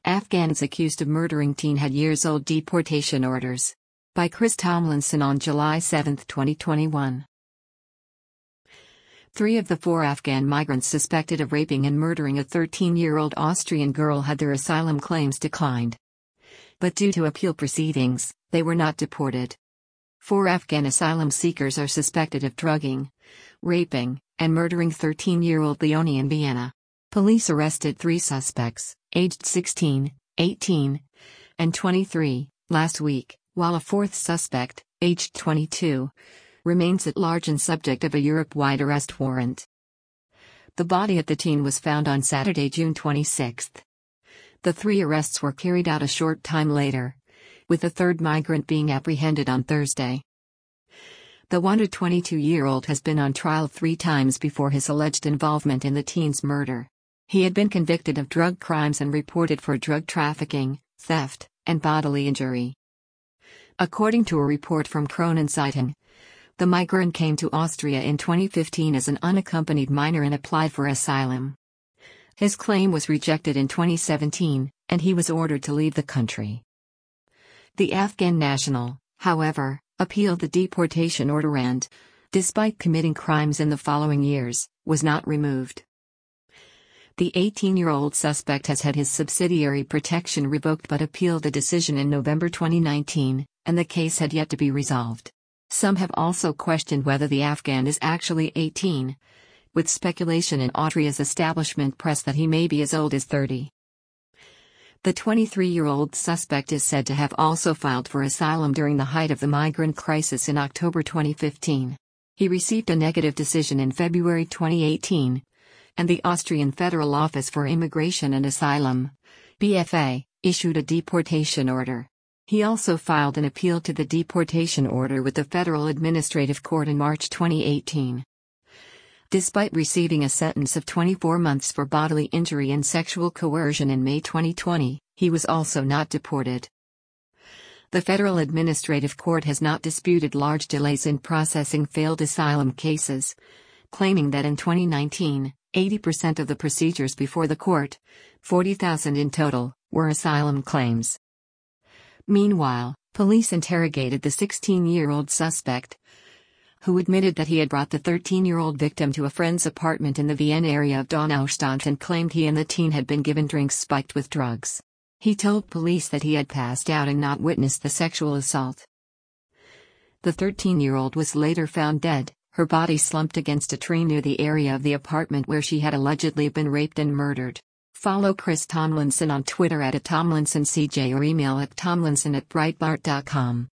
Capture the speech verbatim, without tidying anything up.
Afghans accused of murdering teen had years-old deportation orders. By Chris Tomlinson on July seventh, twenty twenty-one. Three of the four Afghan migrants suspected of raping and murdering a thirteen-year-old Austrian girl had their asylum claims declined. But due to appeal proceedings, they were not deported. Four Afghan asylum seekers are suspected of drugging, raping, and murdering thirteen-year-old Leonie in Vienna. Police arrested three suspects, aged sixteen, eighteen, and twenty-three, last week, while a fourth suspect, aged twenty-two, remains at large and subject of a Europe-wide arrest warrant. The body of the teen was found on Saturday, June twenty-sixth. The three arrests were carried out a short time later, with the third migrant being apprehended on Thursday. The one hundred twenty-two-year-old has been on trial three times before his alleged involvement in the teen's murder. He had been convicted of drug crimes and reported for drug trafficking, theft, and bodily injury. According to a report from Kronenzeitung, the migrant came to Austria in twenty fifteen as an unaccompanied minor and applied for asylum. His claim was rejected in twenty seventeen, and he was ordered to leave the country. The Afghan national, however, appealed the deportation order and, despite committing crimes in the following years, was not removed. The eighteen-year-old suspect has had his subsidiary protection revoked but appealed the decision in November twenty nineteen, and the case had yet to be resolved. Some have also questioned whether the Afghan is actually eighteen, with speculation in Austria's establishment press that he may be as old as thirty. The twenty-three-year-old suspect is said to have also filed for asylum during the height of the migrant crisis in October twenty fifteen. He received a negative decision in February twenty eighteen, and the Austrian Federal Office for Immigration and Asylum, B F A, issued a deportation order. He also filed an appeal to the deportation order with the Federal Administrative Court in March twenty eighteen. Despite receiving a sentence of twenty-four months for bodily injury and sexual coercion in May twenty twenty, he was also not deported. The Federal Administrative Court has not disputed large delays in processing failed asylum cases, claiming that in twenty nineteen, eighty percent of the procedures before the court, forty thousand in total, were asylum claims. Meanwhile, police interrogated the sixteen-year-old suspect, who admitted that he had brought the thirteen-year-old victim to a friend's apartment in the Vienna area of Donaustadt and claimed he and the teen had been given drinks spiked with drugs. He told police that he had passed out and not witnessed the sexual assault. The thirteen-year-old was later found dead, her body slumped against a tree near the area of the apartment where she had allegedly been raped and murdered. Follow Chris Tomlinson on Twitter at Tomlinson C J or email at tomlinson at breitbart dot com.